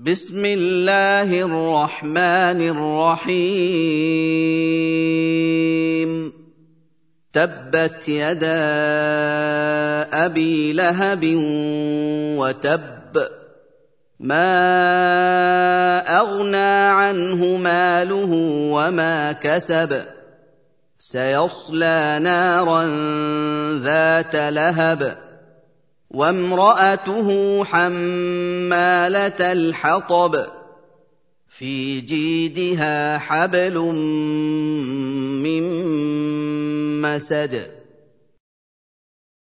بسم الله الرحمن الرحيم تبت يدا أبي لهب وتب ما أغنى عنه ماله وما كسب سيصلى نارا ذات لهب وامرأته حمالة الحطب في جيدها حبل من مسد